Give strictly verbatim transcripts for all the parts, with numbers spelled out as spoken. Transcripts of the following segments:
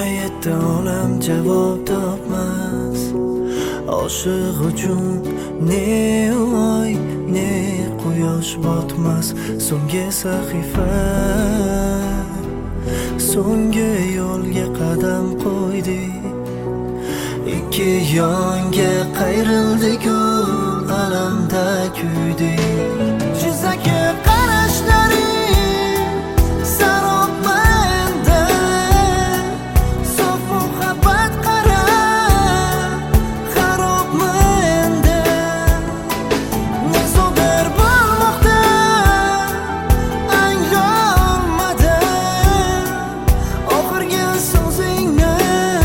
yetti olam javob topmas. Oshiq uchun ne oy ne quyosh botmas. So'nggi sahifa, so'nggi yo'lga qadam qo'ydik. Ikki yonga qayrildik-ku, alamda kuydik. Jizzaga qarashlaring sarob menda, sof muhabbat qara xarob menda. Ne sodir bo'lmoqda anglolmadim, oxirgi so'zingni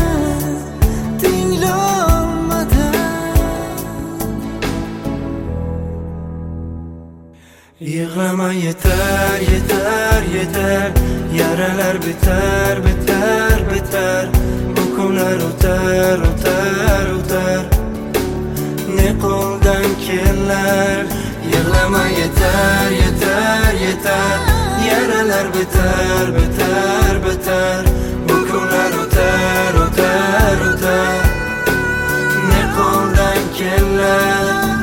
tinglolmadim. Yig'lama, yetar, yetar, yetar. Yaralar bitar, bitar, bitar. Bu kunlar o'tar, o'tar, o'tar. Ne qo'ldan kelar. Yig'lama, yetar, yetar, yetar. Yaralar bitar, bitar, bitar. Bu kunlar o'tar, o'tar, o'tar. Ne qo'ldan kelar.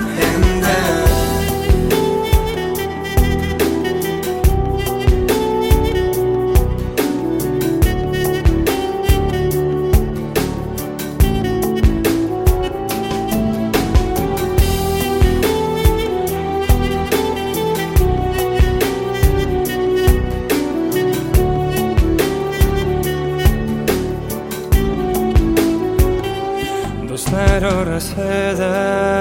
Do'stlar orasida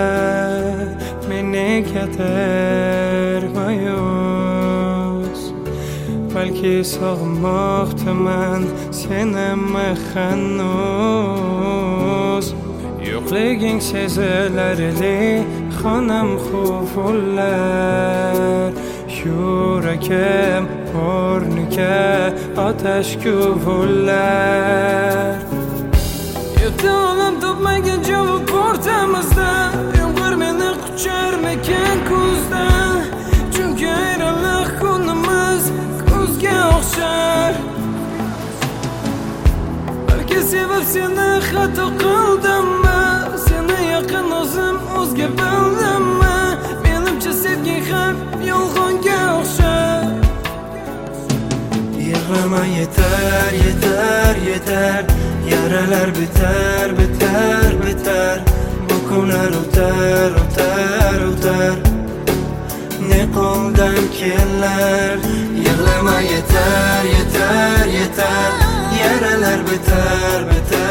meni katar ma'yus, balki sog'inmoqdaman seni hanuz. Yo'qliging sezilarli xonam xufullar, yuragim o'rniga otash guvullar. Yetti olam topmagan javob o'rtamizda, yomg'ir meni qucharmikan kuzda. Chunki ayriliq kunimiz kuzga o'xshar. Balki sevib seni xato qildimmi, seni yaqin o'zim o'zga bildimmi? Menimcha sevging ham yolg'onga o'xshar. Yig'lama, yetar, yetar, yetar. Yaralar bitar, bitar, bitar. Bu kunlar o'tar, o'tar, o'tar. Ne qo'ldan kelar. Yig'lama, yetar, yetar, yetar. Yaralar bitar, bitar.